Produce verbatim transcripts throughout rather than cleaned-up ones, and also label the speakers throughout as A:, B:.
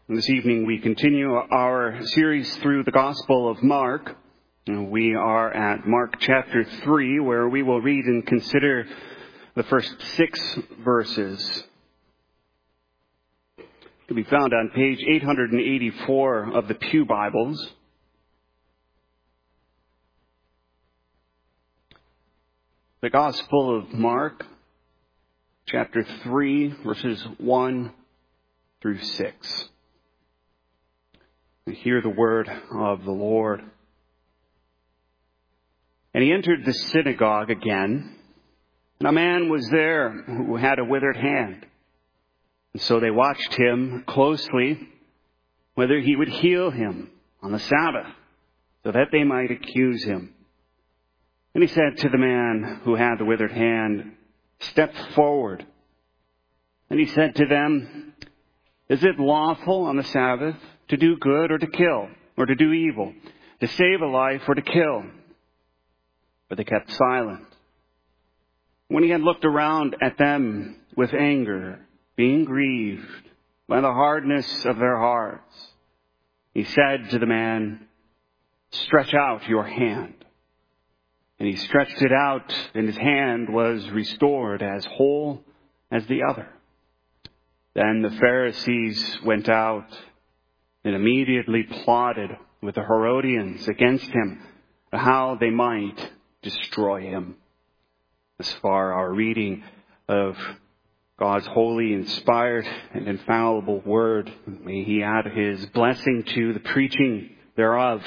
A: This evening we continue our series through the Gospel of Mark. We are at Mark chapter three, where we will read and consider the first six verses. It can be found on page eight eighty-four of the Pew Bibles. The Gospel of Mark, chapter three, verses one through six. We hear the word of the Lord. And he entered the synagogue again, and a man was there who had a withered hand. And so they watched him closely, whether he would heal him on the Sabbath, so that they might accuse him. And he said to the man who had the withered hand, "Step forward." And he said to them, "Is it lawful on the Sabbath to do good or to kill, or to do evil, to save a life or to kill?" But they kept silent. When he had looked around at them with anger, being grieved by the hardness of their hearts, he said to the man, "Stretch out your hand." And he stretched it out, and his hand was restored as whole as the other. Then the Pharisees went out and immediately plotted with the Herodians against him, how they might destroy him. Thus far, our reading of God's holy, inspired, and infallible word. May he add his blessing to the preaching thereof.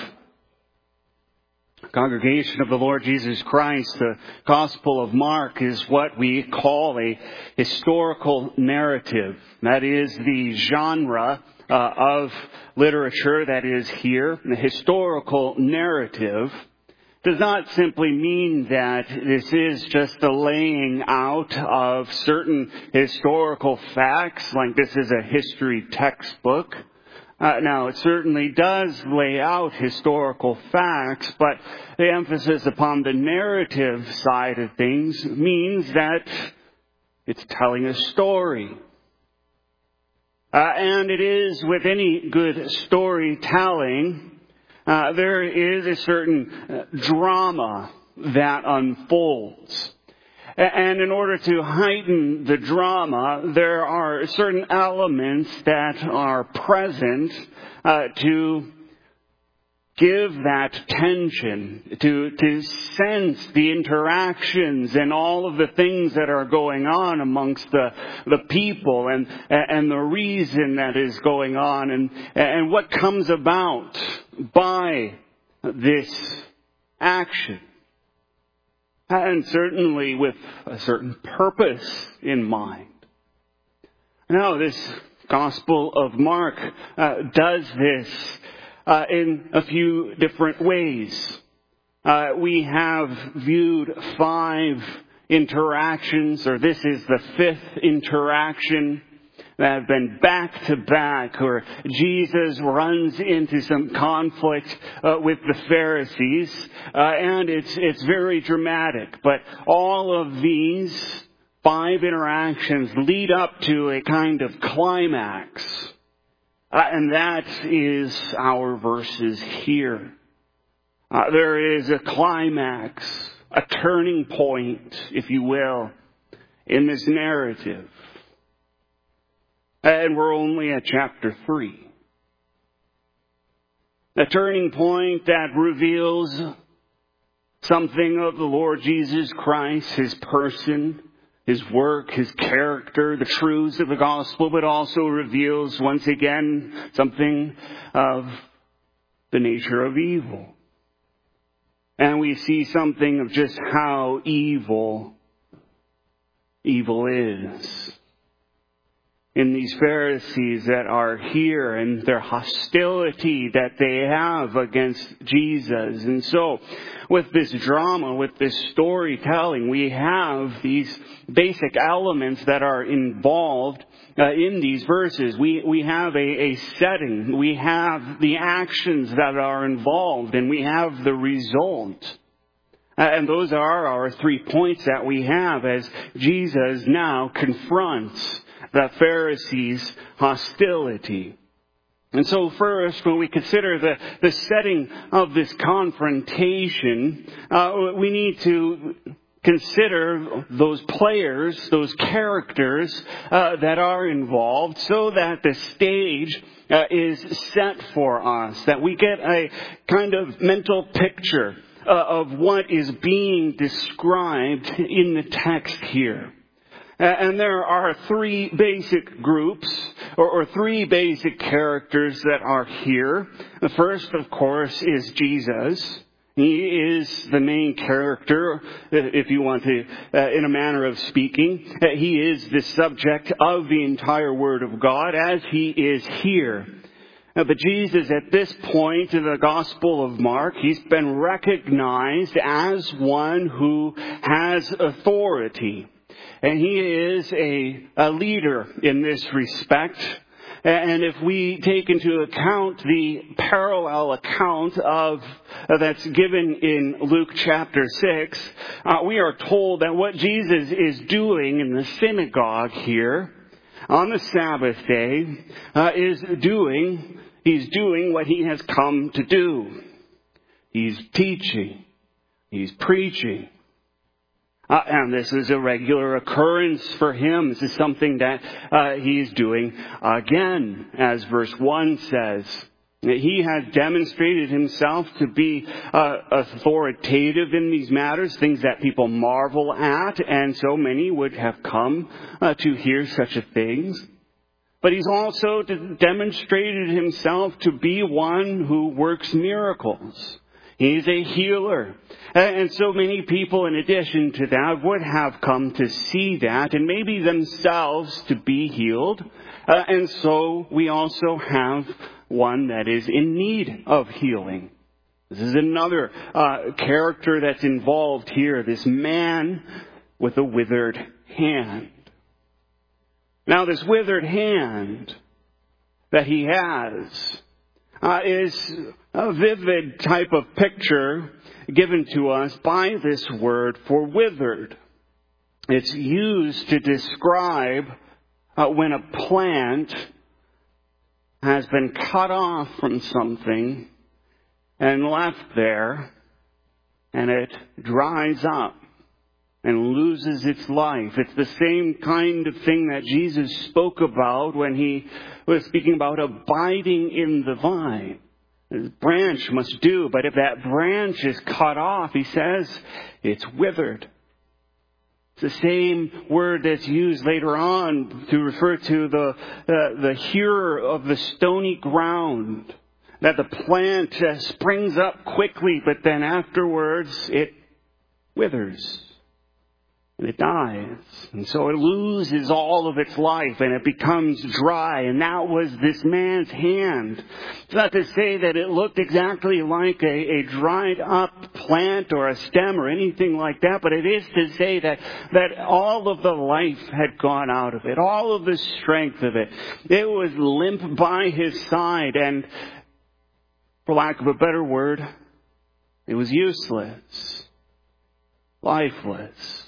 A: Congregation of the Lord Jesus Christ, the Gospel of Mark is what we call a historical narrative. That is the genre uh, of literature that is here. The historical narrative does not simply mean that this is just the laying out of certain historical facts, like this is a history textbook. Uh, now, it certainly does lay out historical facts, but the emphasis upon the narrative side of things means that it's telling a story. Uh, and it is with any good storytelling, uh, there is a certain uh, drama that unfolds. And in order to heighten the drama, there are certain elements that are present uh, to give that tension, to, to sense the interactions and all of the things that are going on amongst the, the people and, and the reason that is going on and, and what comes about by this action. And certainly with a certain purpose in mind. Now, this Gospel of Mark uh, does this uh, in a few different ways. Uh, we have viewed five interactions, or this is the fifth interaction that have been back to back, where Jesus runs into some conflict uh, with the Pharisees, uh, and it's it's very dramatic. But all of these five interactions lead up to a kind of climax, uh, and that is our verses here. Uh, there is a climax, a turning point, if you will, in this narrative. And we're only at chapter three. A turning point that reveals something of the Lord Jesus Christ, his person, his work, his character, the truths of the gospel, but also reveals once again something of the nature of evil. And we see something of just how evil evil is. In these Pharisees that are here and their hostility that they have against Jesus. And so with this drama, with this storytelling, we have these basic elements that are involved uh, in these verses. We, we have a, a setting. We have the actions that are involved, and we have the result. Uh, and those are our three points that we have as Jesus now confronts the Pharisees' hostility. And so first, when we consider the, the setting of this confrontation, uh, we need to consider those players, those characters uh, that are involved, so that the stage uh, is set for us, that we get a kind of mental picture uh, of what is being described in the text here. And there are three basic groups, or, or three basic characters that are here. The first, of course, is Jesus. He is the main character, if you want to, uh, in a manner of speaking. He is the subject of the entire Word of God, as he is here. Uh, but Jesus, at this point in the Gospel of Mark, he's been recognized as one who has authority. And he is a, a leader in this respect. And if we take into account the parallel account of uh, that's given in Luke chapter six, uh, we are told that what Jesus is doing in the synagogue here on the Sabbath day uh, is doing, he's doing what he has come to do. He's teaching. He's preaching. Uh, and this is a regular occurrence for him. This is something that uh, he's doing again, as verse one says. He has demonstrated himself to be uh, authoritative in these matters, things that people marvel at, and so many would have come uh, to hear such a things. But he's also demonstrated himself to be one who works miracles. He's a healer. And so many people, in addition to that, would have come to see that and maybe themselves to be healed. Uh, and so we also have one that is in need of healing. This is another uh, character that's involved here, this man with a withered hand. Now, this withered hand that he has uh, is a vivid type of picture given to us by this word for withered. It's used to describe uh, when a plant has been cut off from something and left there, and it dries up and loses its life. It's the same kind of thing that Jesus spoke about when he was speaking about abiding in the vine. The branch must do, but if that branch is cut off, he says, it's withered. It's the same word that's used later on to refer to the uh, the hearer of the stony ground. That the plant uh, springs up quickly, but then afterwards it withers. And it dies. And so it loses all of its life and it becomes dry. And that was this man's hand. It's not to say that it looked exactly like a, a dried up plant or a stem or anything like that, but it is to say that, that all of the life had gone out of it. All of the strength of it. It was limp by his side, and for lack of a better word, it was useless. Lifeless.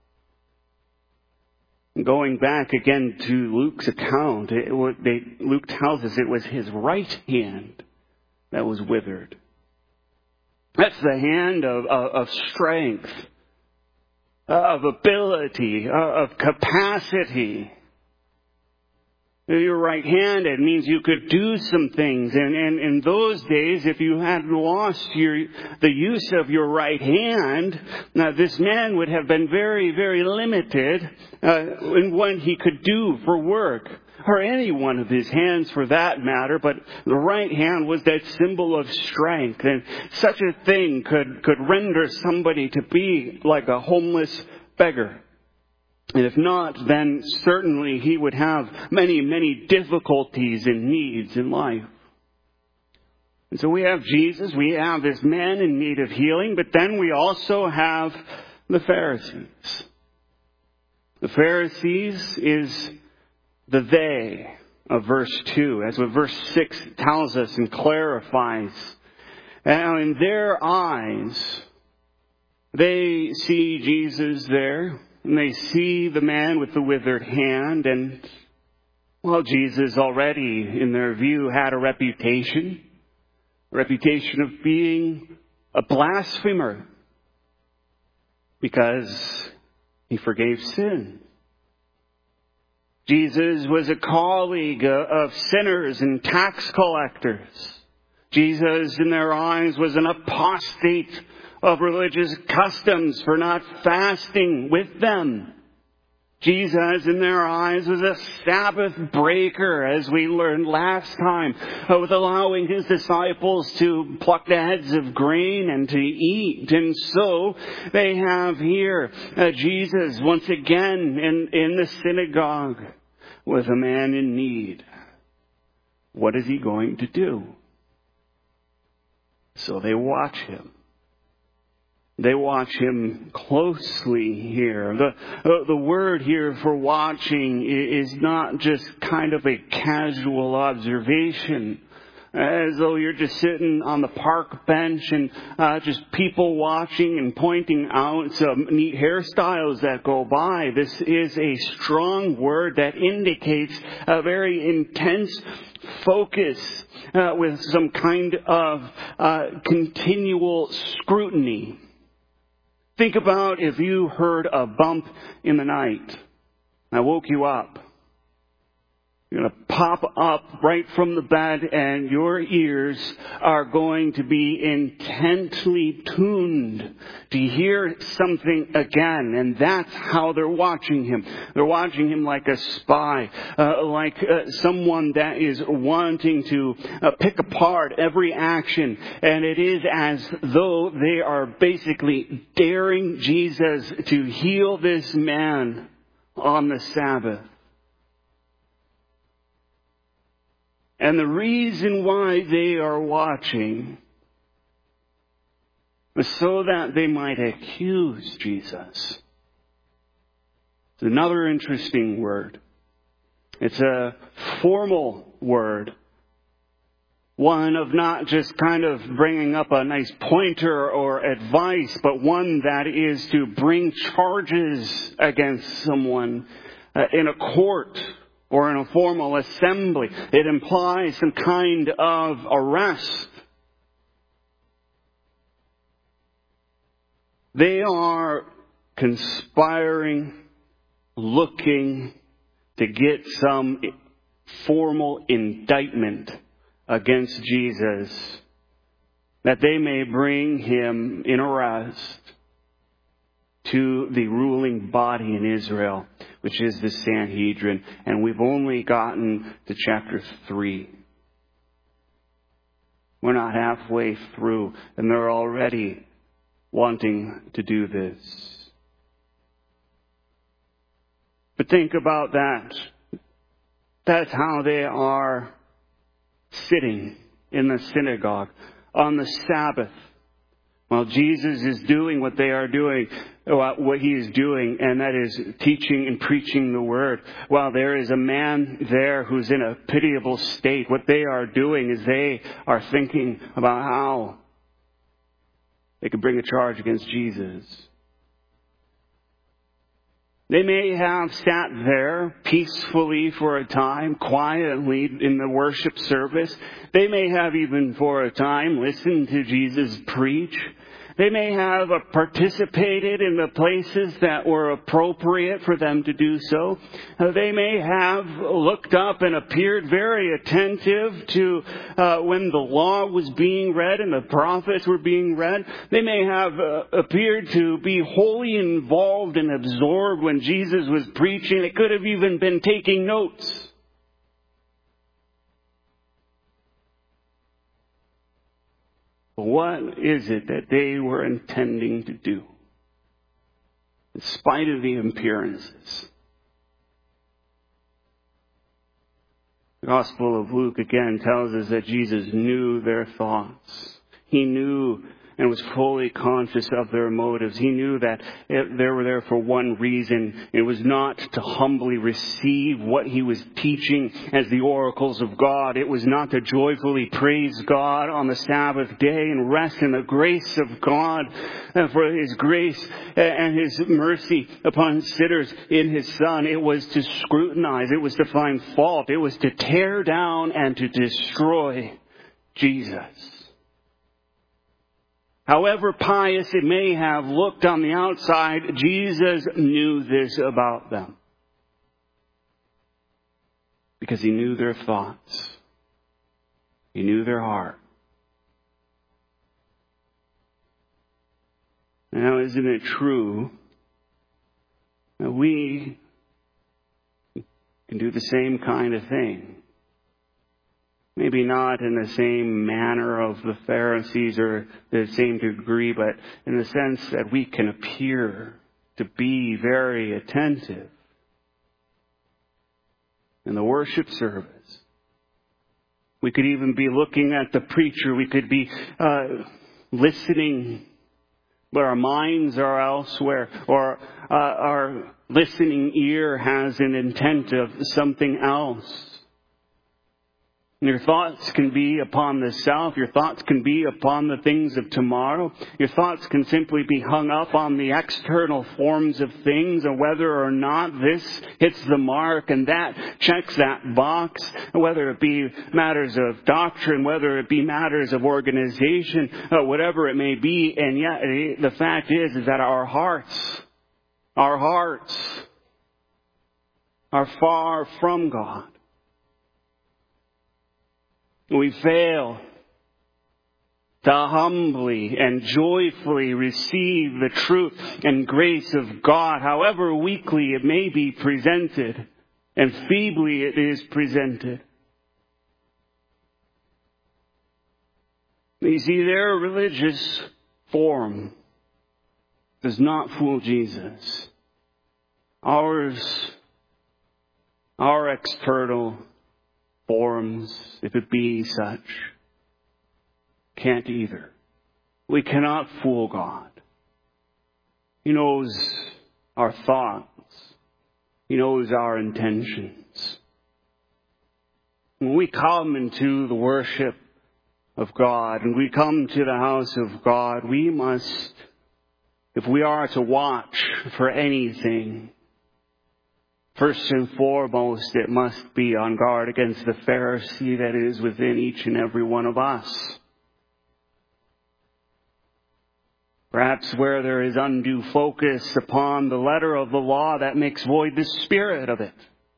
A: Going back again to Luke's account, it, they, Luke tells us it was his right hand that was withered. That's the hand of, of, of strength, of ability, of capacity. You're right-handed means you could do some things. And, and in those days, if you had lost your, the use of your right hand, now this man would have been very, very limited uh, in what he could do for work. Or any one of his hands for that matter. But the right hand was that symbol of strength. And such a thing could, could render somebody to be like a homeless beggar. And if not, then certainly he would have many, many difficulties and needs in life. And so we have Jesus, we have this man in need of healing, but then we also have the Pharisees. The Pharisees is the they of verse two, as what verse six tells us and clarifies. And in their eyes, they see Jesus there. And they see the man with the withered hand, and Well, Jesus already, in their view, had a reputation, a reputation of being a blasphemer because he forgave sin. Jesus was a colleague of sinners and tax collectors. Jesus, in their eyes, was an apostate of religious customs for not fasting with them. Jesus, in their eyes, was a Sabbath breaker, as we learned last time, with allowing his disciples to pluck the heads of grain and to eat. And so they have here uh, Jesus once again in, in the synagogue with a man in need. What is he going to do? So they watch him. They watch him closely here. The, the word here for watching is not just kind of a casual observation, as though you're just sitting on the park bench and uh, just people watching and pointing out some neat hairstyles that go by. This is a strong word that indicates a very intense focus uh, with some kind of uh, continual scrutiny. Think about if you heard a bump in the night. I woke you up. You're going to pop up right from the bed and your ears are going to be intently tuned to hear something again. And that's how they're watching him. They're watching him like a spy, uh, like uh, someone that is wanting to uh, pick apart every action. And it is as though they are basically daring Jesus to heal this man on the Sabbath. And the reason why they are watching is so that they might accuse Jesus. It's another interesting word. It's a formal word. One of not just kind of bringing up a nice pointer or advice, but one that is to bring charges against someone uh, in a court or in a formal assembly. It implies some kind of arrest. They are conspiring, looking to get some formal indictment against Jesus, that they may bring him in arrest to the ruling body in Israel, which is the Sanhedrin. And we've only gotten to chapter three. We're not halfway through, and they're already wanting to do this. But think about that. That's how they are sitting in the synagogue on the Sabbath, while Jesus is doing what they are doing, what he is doing, and that is teaching and preaching the word. While there is a man there who's in a pitiable state, what they are doing is they are thinking about how they could bring a charge against Jesus. They may have sat there peacefully for a time, quietly in the worship service. They may have even for a time listened to Jesus preach. They may have participated in the places that were appropriate for them to do so. They may have looked up and appeared very attentive to uh, when the law was being read and the prophets were being read. They may have uh, appeared to be wholly involved and absorbed when Jesus was preaching. They could have even been taking notes. What is it that they were intending to do? In spite of the appearances. The Gospel of Luke again tells us that Jesus knew their thoughts. He knew and was fully conscious of their motives. He knew that it, they were there for one reason. It was not to humbly receive what he was teaching as the oracles of God. It was not to joyfully praise God on the Sabbath day and rest in the grace of God for his grace and his mercy upon sinners in his Son. It was to scrutinize. It was to find fault. It was to tear down and to destroy Jesus. However pious it may have looked on the outside, Jesus knew this about them. Because he knew their thoughts. He knew their heart. Now, isn't it true that we can do the same kind of thing? Maybe not in the same manner of the Pharisees or the same degree, but in the sense that we can appear to be very attentive in the worship service. We could even be looking at the preacher. We could be uh, listening, but our minds are elsewhere, or uh, our listening ear has an intent of something else. Your thoughts can be upon the self. Your thoughts can be upon the things of tomorrow. Your thoughts can simply be hung up on the external forms of things and whether or not this hits the mark and that checks that box, whether it be matters of doctrine, whether it be matters of organization, uh, whatever it may be. And yet the fact is, is that our hearts, our hearts are far from God. We fail to humbly and joyfully receive the truth and grace of God, however weakly it may be presented and feebly it is presented. You see, their religious form does not fool Jesus. Ours, our external forms, if it be such, can't either. We cannot fool God. He knows our thoughts. He knows our intentions. When we come into the worship of God and we come to the house of God, we must, if we are to watch for anything, first and foremost, it must be on guard against the Pharisee that is within each and every one of us. Perhaps where there is undue focus upon the letter of the law, that makes void the spirit of it.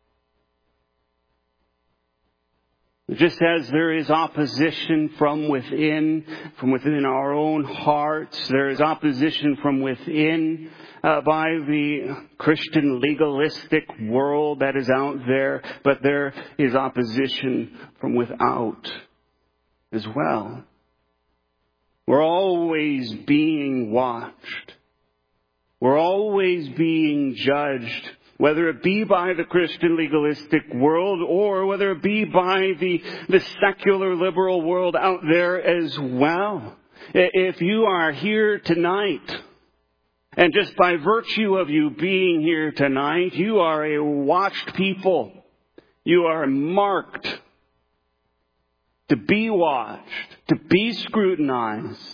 A: Just as there is opposition from within, from within our own hearts, there is opposition from within uh, by the Christian legalistic world that is out there, but there is opposition from without as well. We're always being watched. We're always being judged, whether it be by the Christian legalistic world or whether it be by the, the secular liberal world out there as well. If you are here tonight, and just by virtue of you being here tonight, you are a watched people. You are marked to be watched, to be scrutinized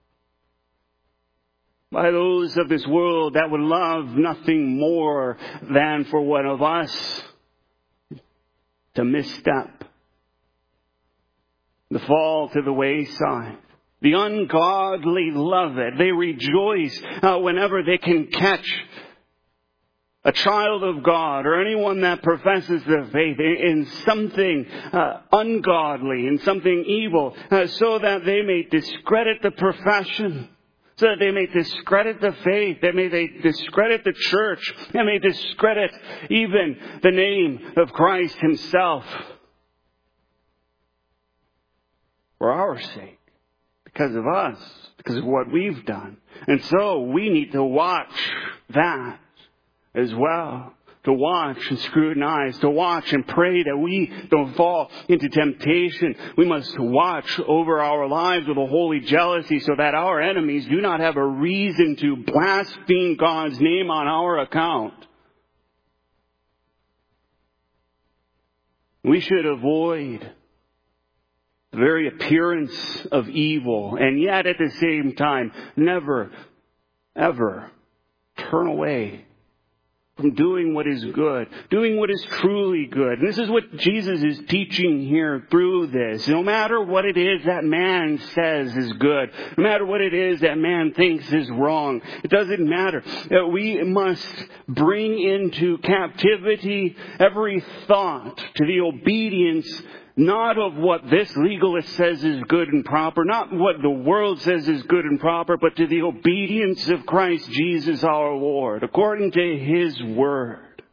A: by those of this world that would love nothing more than for one of us to misstep, to fall to the wayside. The ungodly love it. They rejoice uh, whenever they can catch a child of God or anyone that professes their faith in something uh, ungodly, in something evil, uh, so that they may discredit the profession. So that they may discredit the faith, they may they discredit the church, they may discredit even the name of Christ himself. For our sake, because of us, because of what we've done. And so we need to watch that as well. to watch and scrutinize, to watch and pray that we don't fall into temptation. We must watch over our lives with a holy jealousy so that our enemies do not have a reason to blaspheme God's name on our account. We should avoid the very appearance of evil, and yet at the same time, never, ever turn away from doing what is good, doing what is truly good. And this is what Jesus is teaching here through this. No matter what it is that man says is good, no matter what it is that man thinks is wrong, it doesn't matter. We must bring into captivity every thought to the obedience not of what this legalist says is good and proper, not what the world says is good and proper, but to the obedience of Christ Jesus our Lord, according to His Word.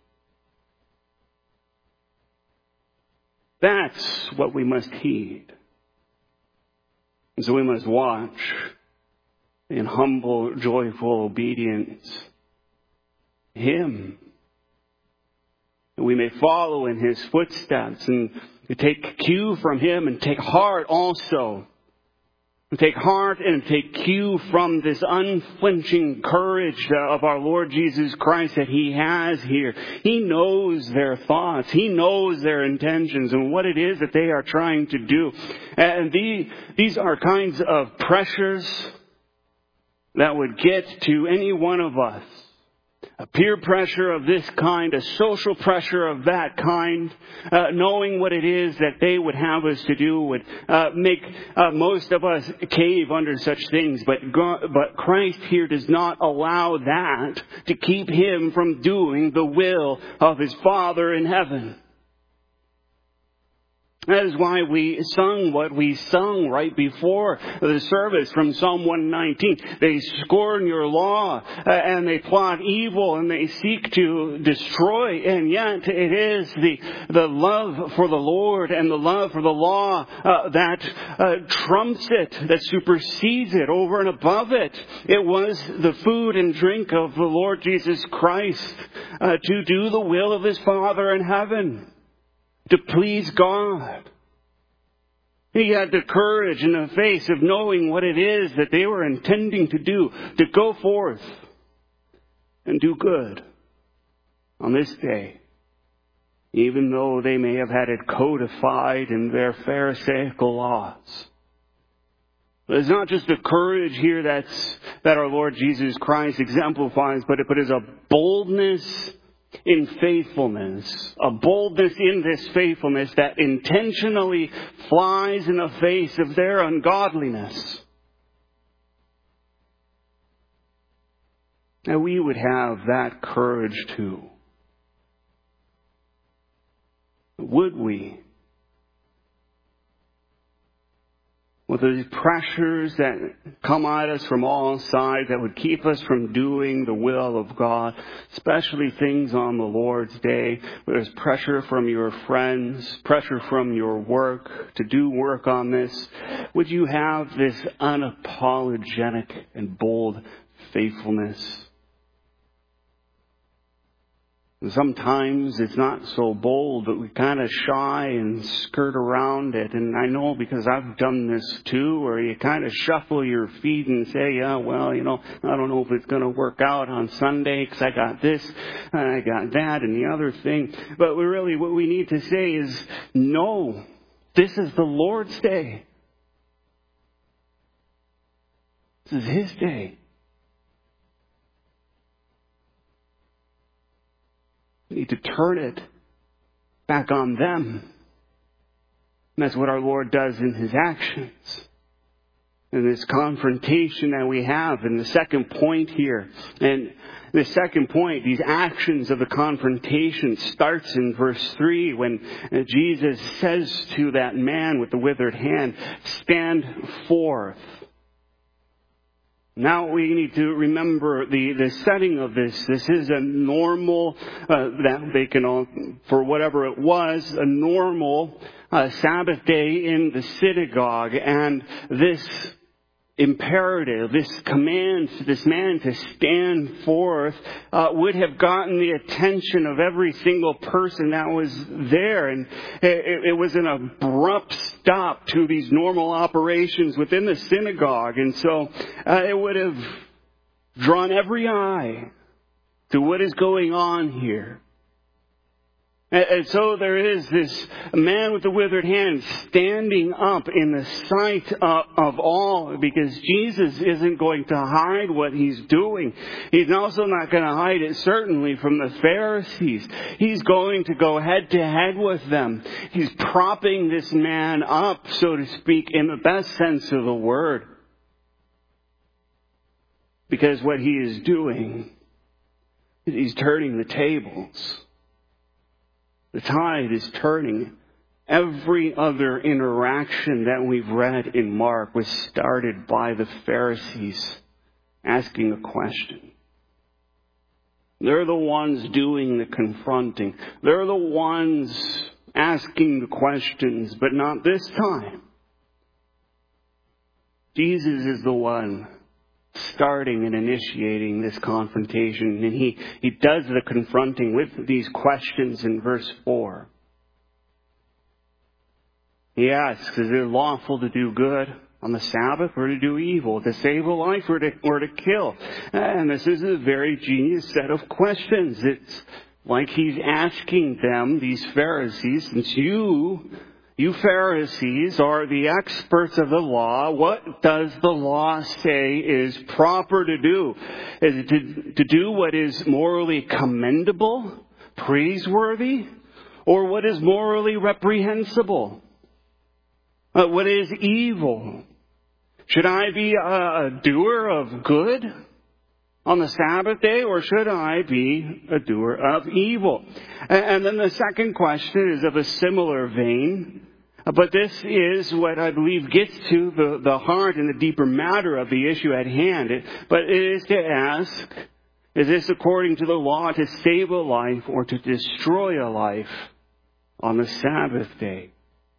A: That's what we must heed. And so we must watch in humble, joyful obedience Him. And we may follow in His footsteps and to take cue from Him and take heart also. And take heart and take cue from this unflinching courage of our Lord Jesus Christ that He has here. He knows their thoughts. He knows their intentions and what it is that they are trying to do. And these, these are kinds of pressures that would get to any one of us. A peer pressure of this kind, a social pressure of that kind, uh, knowing what it is that they would have us to do would uh, make uh, most of us cave under such things. But God, but Christ here does not allow that to keep Him from doing the will of His Father in heaven. That is why we sung what we sung right before the service from Psalm one nineteen. They scorn your law uh, and they plot evil and they seek to destroy. And yet it is the, the love for the Lord and the love for the law uh, that uh, trumps it, that supersedes it over and above it. It was the food and drink of the Lord Jesus Christ uh, to do the will of His Father in heaven. To please God. He had the courage in the face of knowing what it is that they were intending to do, to go forth and do good on this day, even though they may have had it codified in their Pharisaical laws. But it's not just the courage here that's, that our Lord Jesus Christ exemplifies, but it, but it's a boldness in faithfulness, a boldness in this faithfulness that intentionally flies in the face of their ungodliness. And we would have that courage too. Would we? With the pressures that come at us from all sides that would keep us from doing the will of God, especially things on the Lord's day. There's pressure from your friends, pressure from your work to do work on this. Would you have this unapologetic and bold faithfulness? Sometimes it's not so bold, but we kind of shy and skirt around it. And I know because I've done this too, where you kind of shuffle your feet and say, yeah, well, you know, I don't know if it's going to work out on Sunday because I got this and I got that and the other thing. But we really, what we need to say is, no, this is the Lord's day. This is His day. We need to turn it back on them. And that's what our Lord does in His actions. And this confrontation that we have in the second point here. And the second point, these actions of the confrontation starts in verse three when Jesus says to that man with the withered hand, stand forth. Now we need to remember the, the setting of this. This is a normal, uh, that they can all, for whatever it was, a normal uh, Sabbath day in the synagogue. And this imperative, this command to this man to stand forth uh, would have gotten the attention of every single person that was there. And it, it was an abrupt stop to these normal operations within the synagogue. And so uh, it would have drawn every eye to what is going on here. And so there is this man with the withered hand standing up in the sight of, of all, because Jesus isn't going to hide what he's doing. He's also not going to hide it, certainly, from the Pharisees. He's going to go head to head with them. He's propping this man up, so to speak, in the best sense of the word. Because what he is doing is he's turning the tables. The tide is turning. Every other interaction that we've read in Mark was started by the Pharisees asking a question. They're the ones doing the confronting. They're the ones asking the questions, but not this time. Jesus is the one starting and initiating this confrontation. And he, he does the confronting with these questions in verse four. He asks, is it lawful to do good on the Sabbath or to do evil, to save a life or to, or to kill? And this is a very genius set of questions. It's like he's asking them, these Pharisees, since you... You Pharisees are the experts of the law. What does the law say is proper to do? Is it to, to do what is morally commendable, praiseworthy, or what is morally reprehensible? Uh, what is evil? Should I be a, a doer of good on the Sabbath day, or should I be a doer of evil? And, and then the second question is of a similar vein. But this is what I believe gets to the, the heart and the deeper matter of the issue at hand. It, but it is to ask, is this according to the law to save a life or to destroy a life on the Sabbath day?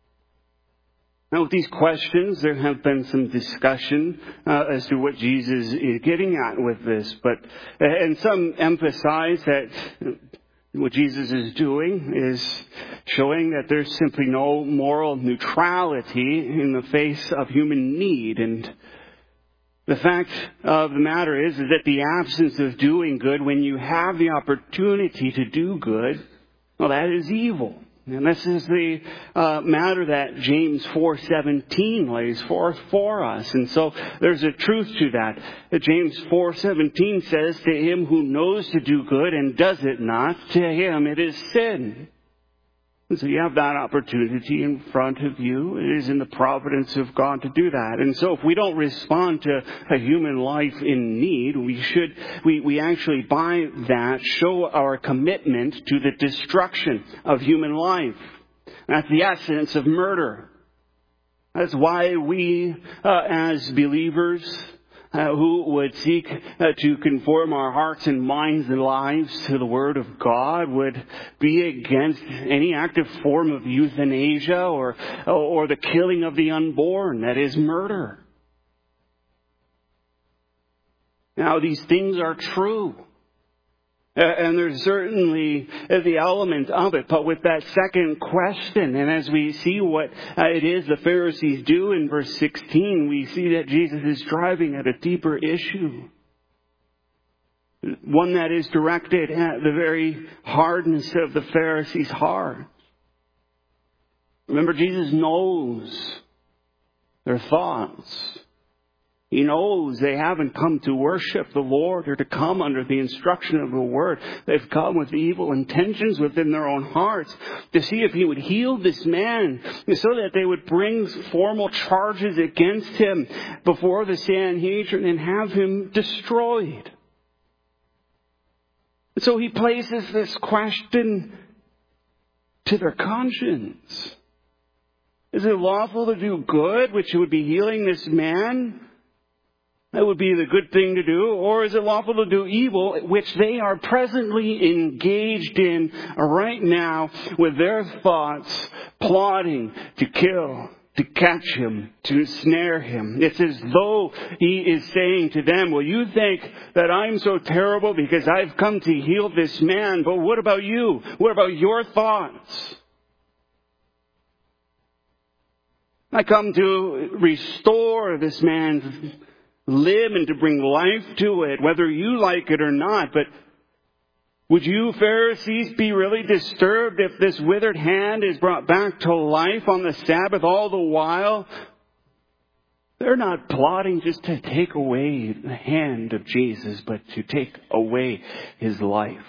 A: Now, with these questions, there have been some discussion uh, as to what Jesus is getting at with this. But and some emphasize that what Jesus is doing is showing that there's simply no moral neutrality in the face of human need. And the fact of the matter is, is that the absence of doing good, when you have the opportunity to do good, well, that is evil. And this is the uh, matter that James four seventeen lays forth for us. And so there's a truth to that. That James four seventeen says, to him who knows to do good and does it not, to him it is sin. And so you have that opportunity in front of you. It is in the providence of God to do that. And so if we don't respond to a human life in need, we should, we, we actually by that show our commitment to the destruction of human life. That's the essence of murder. That's why we, uh, as believers, Uh, who would seek uh, to conform our hearts and minds and lives to the Word of God, would be against any active form of euthanasia or or the killing of the unborn. That is murder. Now, these things are true. Uh, and there's certainly the element of it. But with that second question, and as we see what uh, it is the Pharisees do in verse sixteen, we see that Jesus is driving at a deeper issue. One that is directed at the very hardness of the Pharisees' heart. Remember, Jesus knows their thoughts. He knows they haven't come to worship the Lord or to come under the instruction of the Word. They've come with evil intentions within their own hearts to see if he would heal this man so that they would bring formal charges against him before the Sanhedrin and have him destroyed. So he places this question to their conscience. Is it lawful to do good, which would be healing this man? That would be the good thing to do. Or is it lawful to do evil, which they are presently engaged in right now with their thoughts plotting to kill to catch him, to snare him. It's as though he is saying to them, well, you think that I'm so terrible because I've come to heal this man, but what about you? What about your thoughts? I come to restore this man's limb and to bring life to it, whether you like it or not. But would you, Pharisees, be really disturbed if this withered hand is brought back to life on the Sabbath all the while? They're not plotting just to take away the hand of Jesus, but to take away his life.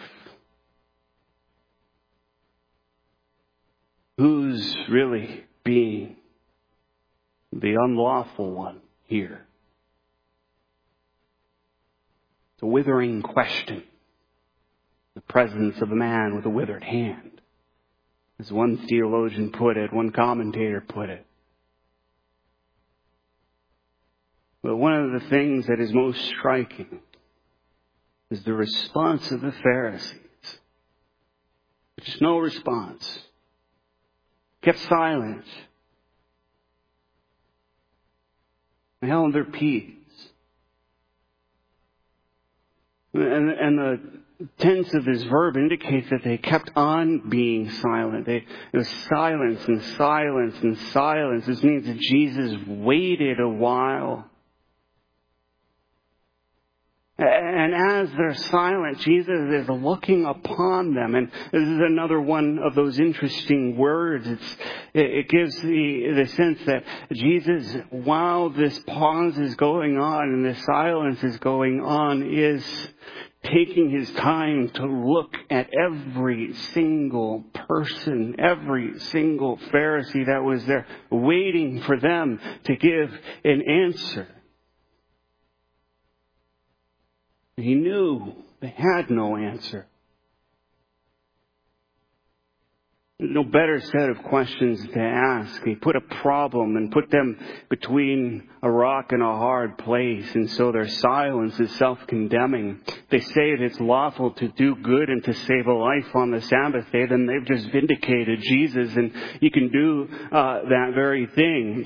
A: Who's really being the unlawful one here? It's a withering question. The presence of a man with a withered hand. As one theologian put it, one commentator put it. But one of the things that is most striking is the response of the Pharisees. There's no response. Kept silent. They held their peace. And, and the tense of this verb indicates that they kept on being silent. They, it was silence and silence and silence. This means that Jesus waited a while. And as they're silent, Jesus is looking upon them. And this is another one of those interesting words. It's, it gives the, the sense that Jesus, while this pause is going on and this silence is going on, is taking his time to look at every single person, every single Pharisee that was there, waiting for them to give an answer. He knew they had no answer. No better set of questions to ask. He put a problem and put them between a rock and a hard place. And so their silence is self-condemning. They say if it's lawful to do good and to save a life on the Sabbath day, then they've just vindicated Jesus and you can do uh, that very thing.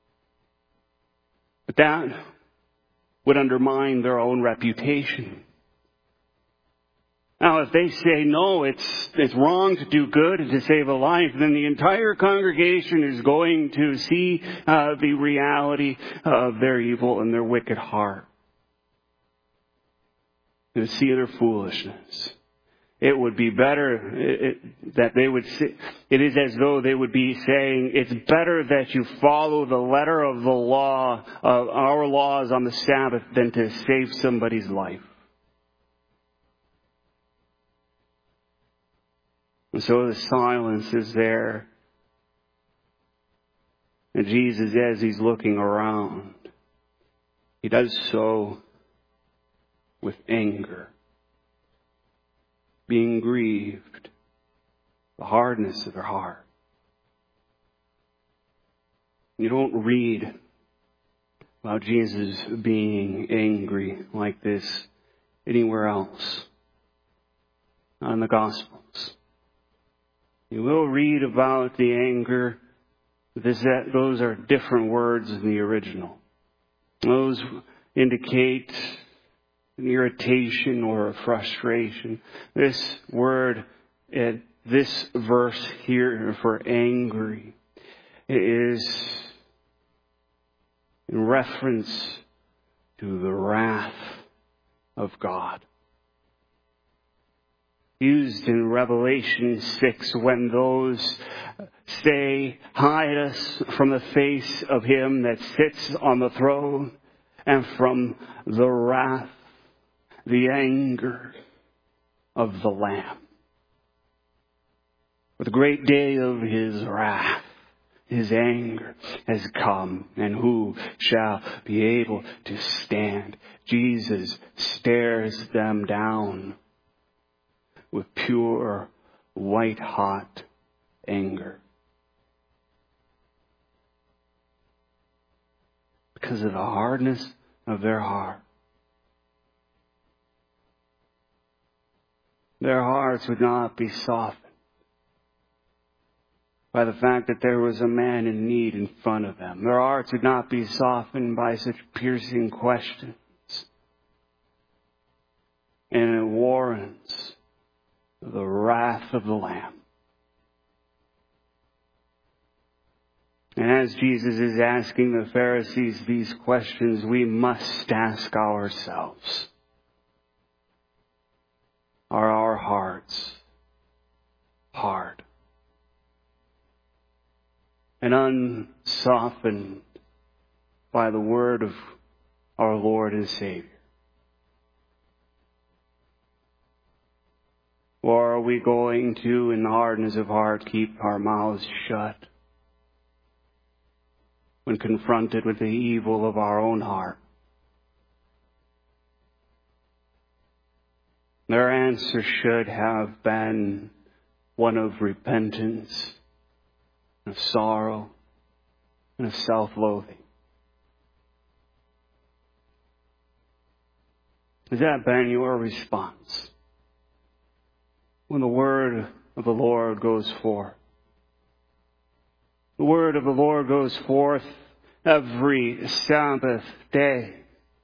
A: But that would undermine their own reputation. Now, if they say, no, it's it's wrong to do good and to save a life, then the entire congregation is going to see uh, the reality of their evil and their wicked heart. To see their foolishness. It would be better it, it, that they would say, it is as though they would be saying, it's better that you follow the letter of the law, of our laws on the Sabbath, than to save somebody's life. And so the silence is there. And Jesus, as he's looking around, he does so with anger. Being grieved, the hardness of their heart. You don't read about Jesus being angry like this anywhere else. Not in the Gospels. You will read about the anger. This, that, those are different words in the original. Those indicate an irritation or a frustration. This word, uh, this verse here for angry, is in reference to the wrath of God. Used in Revelation six when those say, hide us from the face of him that sits on the throne and from the wrath, the anger of the Lamb. For the great day of his wrath, his anger has come, and who shall be able to stand? Jesus stares them down with pure, white-hot anger. Because of the hardness of their heart. Their hearts would not be softened. by the fact that there was a man in need in front of them. Their hearts would not be softened by such piercing questions. And it warrants the wrath of the Lamb. And as Jesus is asking the Pharisees these questions, we must ask ourselves, are our hearts hard and unsoftened by the word of our Lord and Savior? Or are we going to, in hardness of heart, keep our mouths shut when confronted with the evil of our own heart? Their answer should have been one of repentance, of sorrow, and of self-loathing. Has that been your response when the word of the Lord goes forth? The word of the Lord goes forth every Sabbath day.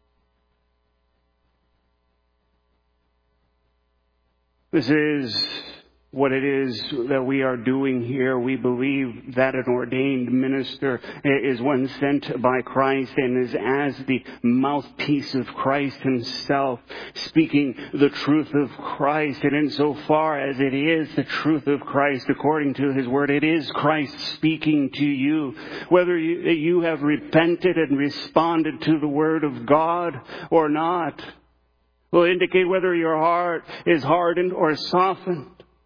A: This is what it is that we are doing here. We believe that an ordained minister is one sent by Christ and is as the mouthpiece of Christ himself, speaking the truth of Christ. And insofar as it is the truth of Christ according to his word, it is Christ speaking to you. Whether you, you have repented and responded to the word of God or not will indicate whether your heart is hardened or softened.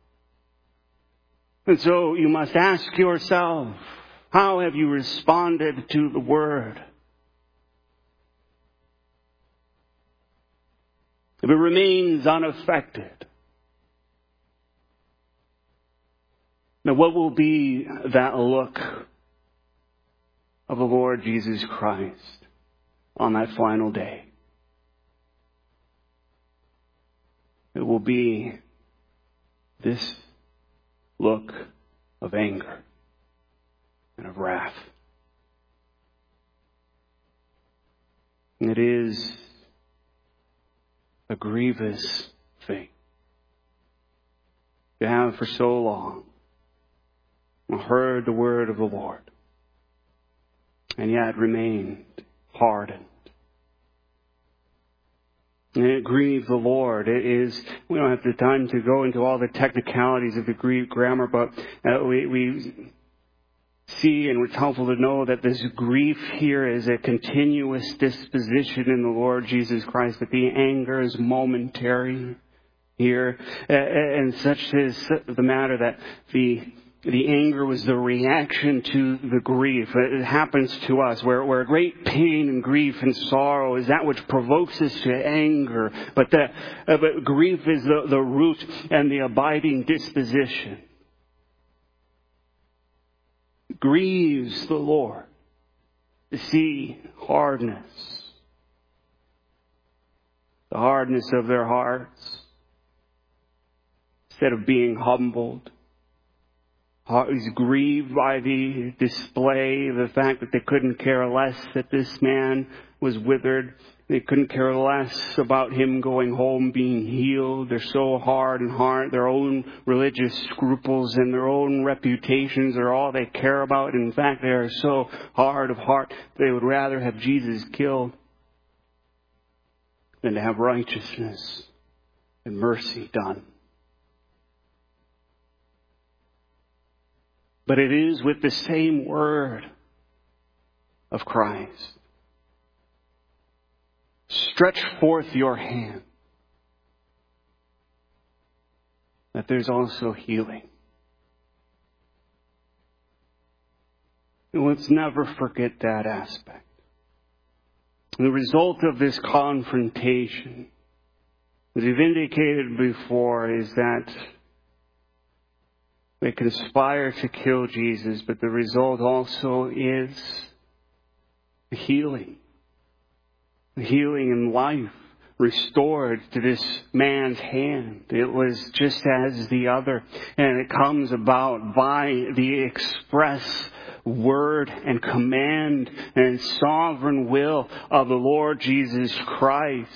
A: And so you must ask yourself, how have you responded to the word? If it remains unaffected, now what will be that look of the Lord Jesus Christ on that final day? It will be this look of anger and of wrath. It is a grievous thing to have for so long heard the word of the Lord and yet remained hardened. And it grieves the Lord. It is, we don't have the time to go into all the technicalities of the Greek grammar, but uh, we, we see, and it's helpful to know that this grief here is a continuous disposition in the Lord Jesus Christ, that the anger is momentary here. Uh, and such is the matter that the The anger was the reaction to the grief. It happens to us where, where great pain and grief and sorrow is that which provokes us to anger. But, the, uh, but grief is the, the root and the abiding disposition. It grieves the Lord to see hardness. The hardness of their hearts. Instead of being humbled. He's grieved by the display, the fact that they couldn't care less that this man was withered. They couldn't care less about him going home being healed. They're so hard in heart. Their own religious scruples and their own reputations are all they care about. In fact, they are so hard of heart, they would rather have Jesus killed than to have righteousness and mercy done. But it is with the same word of Christ. Stretch forth your hand. That there's also healing. And let's never forget that aspect. The result of this confrontation, as we've indicated before, is that they conspire to kill Jesus, but the result also is healing. Healing in life restored to this man's hand. It was just as the other. And it comes about by the express word and command and sovereign will of the Lord Jesus Christ.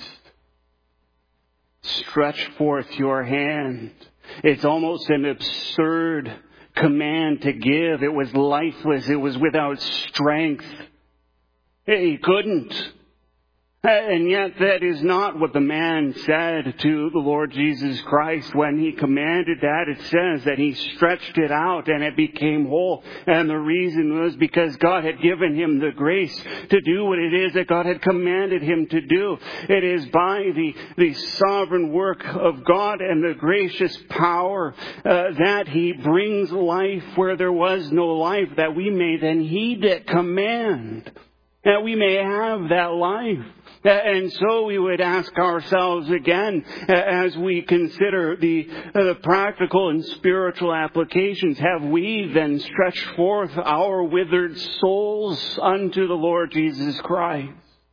A: Stretch forth your hand. It's almost an absurd command to give. It was lifeless. It was without strength. He couldn't. And yet that is not what the man said to the Lord Jesus Christ. When he commanded that, it says that he stretched it out and it became whole. And the reason was because God had given him the grace to do what it is that God had commanded him to do. It is by the, the sovereign work of God and the gracious power uh, that he brings life where there was no life, that we may then heed that command, that we may have that life. And so we would ask ourselves again, as we consider the, uh, the practical and spiritual applications, have we then stretched forth our withered souls unto the Lord Jesus Christ?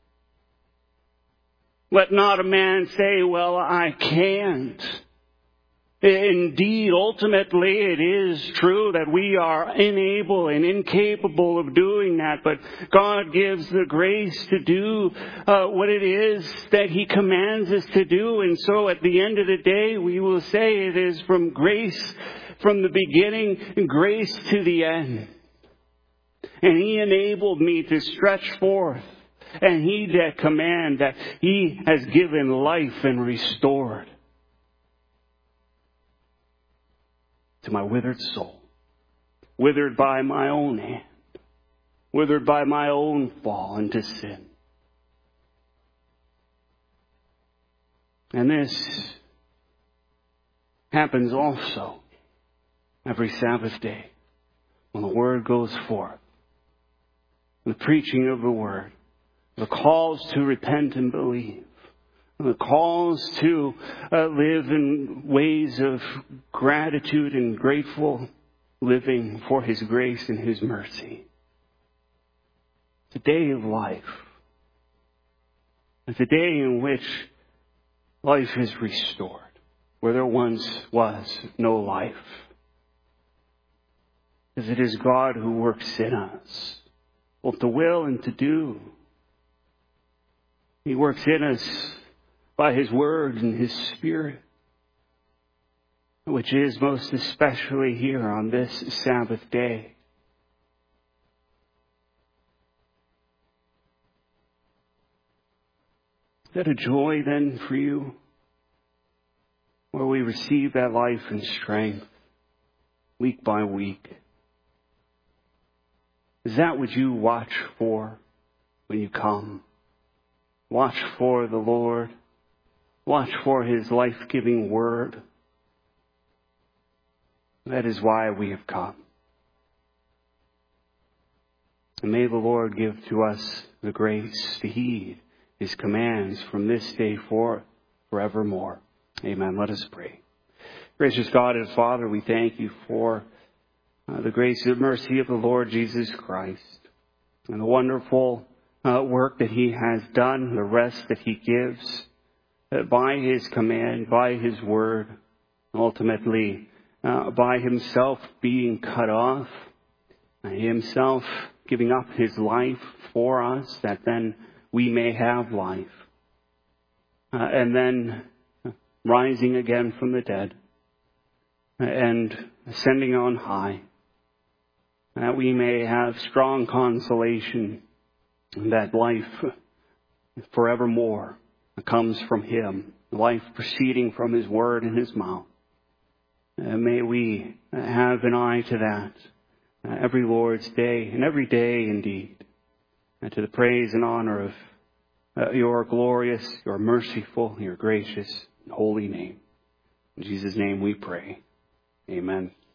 A: Let not a man say, well, I can't. Indeed, ultimately, it is true that we are unable and incapable of doing that, but God gives the grace to do uh, what it is that He commands us to do. And so at the end of the day, we will say it is from grace from the beginning and grace to the end. And He enabled me to stretch forth and heed that command that He has given life and restored to my withered soul, withered by my own hand, withered by my own fall into sin. And this happens also every Sabbath day when the Word goes forth, the preaching of the Word, the calls to repent and believe, the calls to uh, live in ways of gratitude and grateful living for His grace and His mercy. It's a day of life. It's a day in which life is restored, where there once was no life. Because it is God who works in us, both to will and to do. He works in us by His Word and His Spirit, which is most especially here on this Sabbath day. Is that a joy then for you, where we receive that life and strength week by week? Is that what you watch for when you come? Watch for the Lord. Watch for His life-giving Word. That is why we have come. And may the Lord give to us the grace to heed His commands from this day forth forevermore. Amen. Let us pray. Gracious God and Father, we thank You for uh, the grace and mercy of the Lord Jesus Christ and the wonderful uh, work that He has done, the rest that He gives. That by His command, by His Word, ultimately uh, by Himself being cut off, uh, Himself giving up His life for us, that then we may have life. Uh, and then rising again from the dead and ascending on high, that we may have strong consolation that life forevermore comes from Him, life proceeding from His Word and His mouth. Uh, may we have an eye to that uh, every Lord's day, and every day indeed, and to the praise and honor of uh, Your glorious, Your merciful, Your gracious, and holy name. In Jesus' name we pray. Amen.